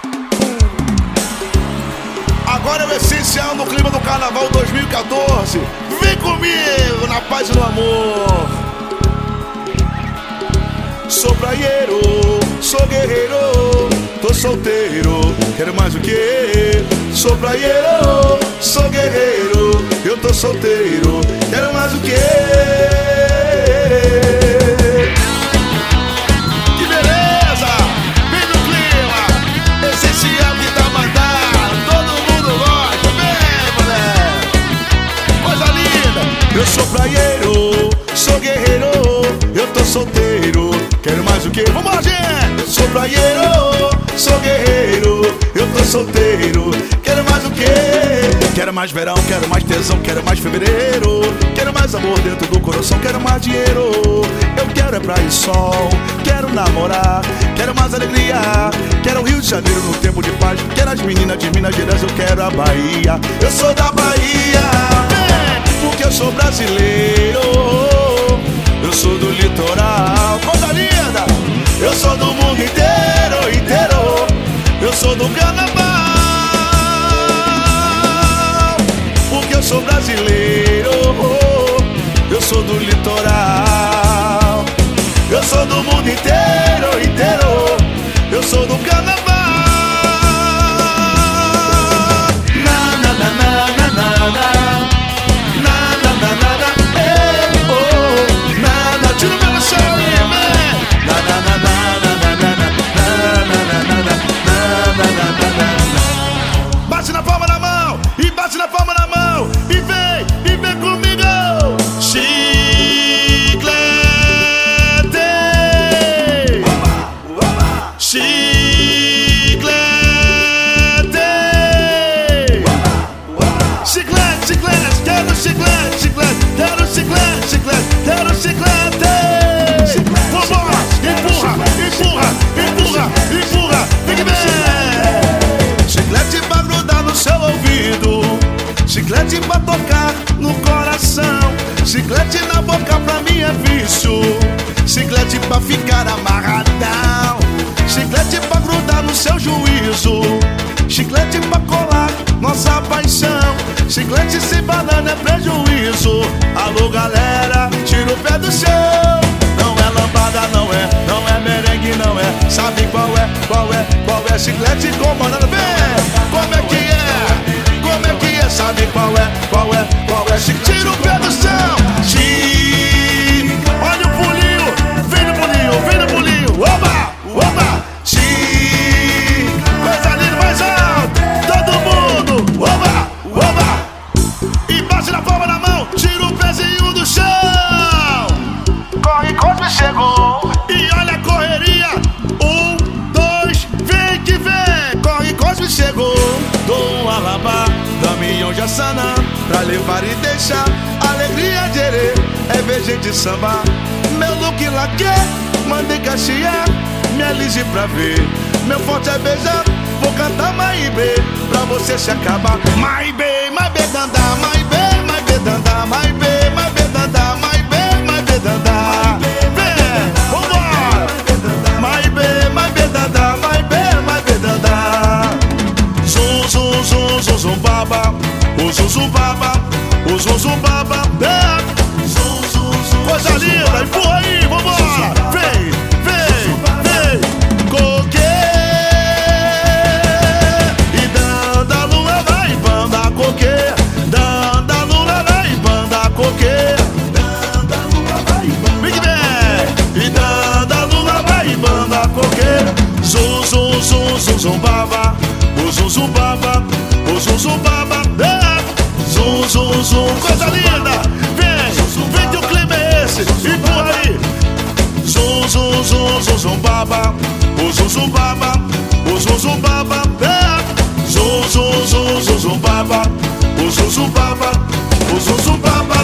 Agora é o essencial no clima do Carnaval 2014. Vem comigo na paz e no amor. Sou praieiro, sou guerreiro, tô solteiro, quero mais o que? Sou praieiro, sou guerreiro, eu tô solteiro, quero mais o que? Que beleza! Vem no clima, essencial que tá mandando, todo mundo gosta, vem, moleque! Coisa linda! Eu sou praieiro, sou guerreiro, eu tô solteiro, quero mais o que? Vamos lá, gente! Eu sou praieiro, sou guerreiro, eu tô solteiro, quero mais o que? Quero mais verão, quero mais tesão, quero mais fevereiro, quero mais amor dentro do coração, quero mais dinheiro. Eu quero é praia e sol, quero namorar, quero mais alegria, quero o Rio de Janeiro no tempo de paz, quero as meninas de Minas Gerais, eu quero a Bahia. Eu sou da Bahia, porque eu sou brasileiro, eu sou do litoral, coisa linda. Eu sou do mundo inteiro, inteiro, eu sou do carnaval, porque eu sou brasileiro, eu sou do litoral, eu sou do mundo inteiro, inteiro, eu sou do carnaval. Na na na na na na na. Bate na palma da mão e bate na palma da mão e vem comigo. Chiclete, chiclete, chiclete, chiclete, quero chiclete, chiclete, quero chiclete, chiclete, quero chiclete. Vambora, empurra, empurra, empurra, empurra, vem que vem. Chiclete pra grudar no seu ouvido, chiclete pra tocar no coração, chiclete na boca pra mim é vício, chiclete pra ficar amarradão, chiclete pra grudar no seu juízo, chiclete pra colar nossa paixão, chiclete sem banana é prejuízo. Alô galera, tira o pé do chão. Não é lambada, não é merengue, não é. Sabe qual é, qual é, qual é? Chiclete com banana, vem! Como é que é? Como é que é? Sabe qual é, qual é, qual é? Tira o pé do chão! Olha o pulinho, vem no pulinho, vem no pulinho. Oba, oba! Coisa linda, mais alto! Todo mundo! Oba, oba! E bate na palma da mão, tira o pezinho do chão! Corre, Cosme chegou! E olha a correria! 1, 2, vem que vem! Corre, Cosme chegou! Dom Alabá, Damião Jassanã, pra levar e deixar alegria de erê, é ver gente sambar. Meu look laque, mandei cachear, me alise pra ver. Meu forte é beijar, vou cantar Maibê, pra você se acabar. Maibê, Maibê dandá, Maibê, Maibê dandá, Maibê, Maibê dandá, Maibê, Maibê dandá. Vem, vambora! Maibê, Maibê dandá, Maibê, Maibê dandá. Zum, zum, zum, zum, zum, baba, o zum, zum, baba, o zum, zum, baba. Coisa linda, empurra aí, vambora! Vem, vem, vem! Coque! E danda lula vai, banda coque! Danda lula vai, banda coque! Danda lula vai, banda coque! E danda lula vai, banda coque! Zum, zum, zum, zum, zum, baba, o zum, zum, baba, o zum, zum, baba. Zum, zum, zum, coisa linda! Vem, vem que o clima é esse! Empurra aí! Zum, zum, zum, zum, zum, baba, o zum, zum, baba, o zum, zum, baba. Zum, zum, zum, zum, zum, baba, o zum, zum, baba, o zum, zum, baba.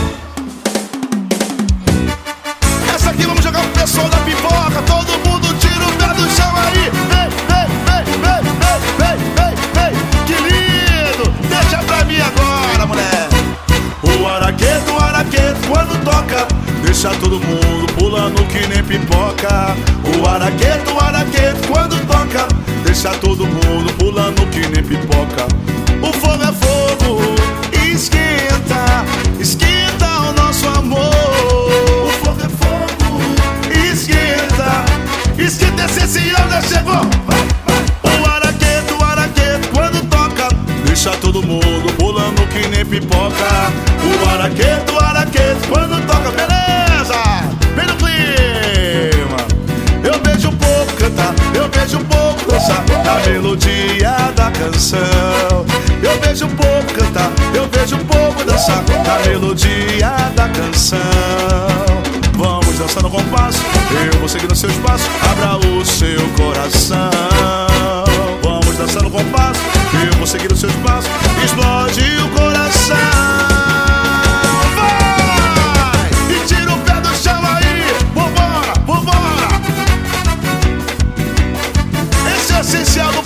Essa aqui vamos jogar pro pessoal da pipoca. Todo mundo tira o pé do chão aí. Vem, vem, vem, vem, vem, vem, vem, vem. Que lindo! Deixa pra mim agora, mulher. O araqueto, quando toca, deixa todo mundo pulando que nem pipoca. O araqueto, quando toca, deixa deixa todo mundo pulando que nem pipoca. O fogo é fogo, esquenta, esquenta o nosso amor. O fogo é fogo, esquenta, esquenta essencial, já chegou. O araqueto, quando toca, deixa todo mundo pulando que nem pipoca. O araqueto, quando toca, beleza, vem no clima. Eu vejo o povo cantar, eu vejo o povo dançar na melodia da canção. Eu vejo o povo cantar, eu vejo o povo dançar na melodia da canção. Vamos dançar no compasso, eu vou seguir no seu espaço, abra o seu coração. Vamos dançar no compasso, eu vou seguir no seu espaço, explode o coração. Vai! E tira o pé do chão aí, vambora, vambora. Esse é o essencial do